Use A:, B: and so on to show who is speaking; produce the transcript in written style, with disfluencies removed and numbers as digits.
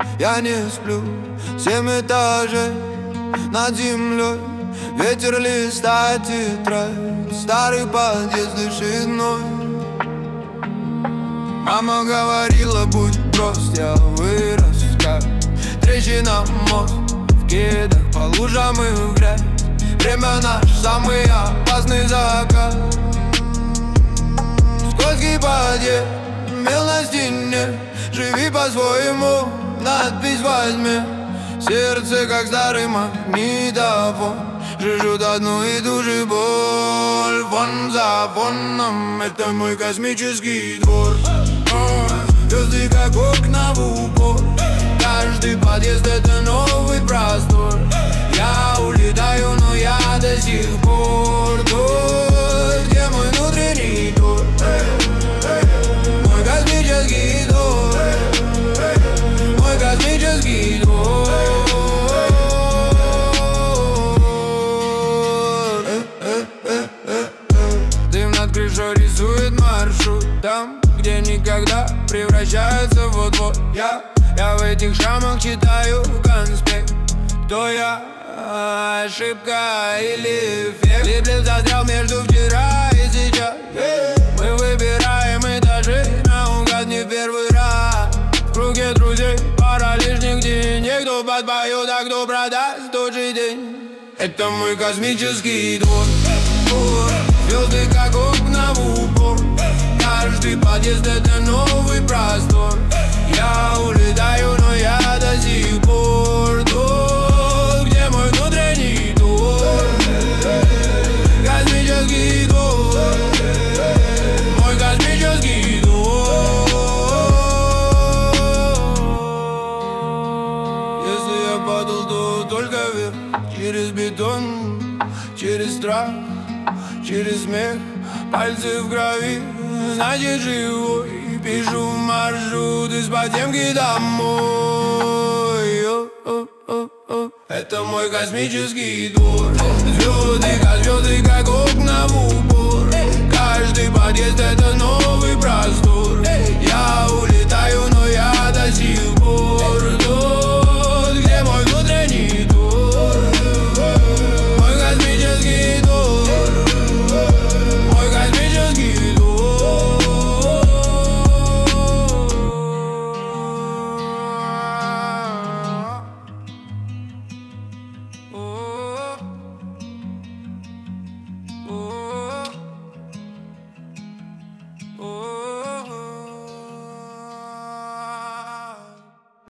A: я не сплю. 7 этажей над землей, ветер листает тетрадь, старый подъезд дышит мной. Мама говорила, будь прост, я вырос как трещина мост. В кедах по лужам и в грязь, время наш самый опасный закат. Скользкий подъезд, мел на стене, живи по-своему, надпись возьми. Сердце как старый магнитофон, жжет одну и ту же боль. Фон за фоном, это мой космический двор. Звезды как окна в упор, каждый подъезд это новый простор. Я улетаю, но я до сих пор тут, где мой внутренний тур. Мой космический двор, мой космический двор. Дым над крышей рисует маршрут там, где никогда превращается вот-вот. Я в этих шрамах читаю конспект. Кто я? Ошибка или эффект? Липлив застрял между вчера и сейчас. Мы выбираем этажи наугад не в первый раз. В круге друзей пара лишних денег. Кто подпоет, а кто продаст тот же день. Это мой космический двор. Звезды как окна в упор, каждый подъезд это новый простор. Я улетаю, но я до сих пор тут, где мой внутренний тур. Космический двор, мой космический двор. Если я падал, то только вверх, через бетон, через страх, через смех, пальцы в крови, значит живой. Пишу маршрут из подземки домой. Это мой космический двор. Звезды как окна в упор, каждый подъезд это новый простор.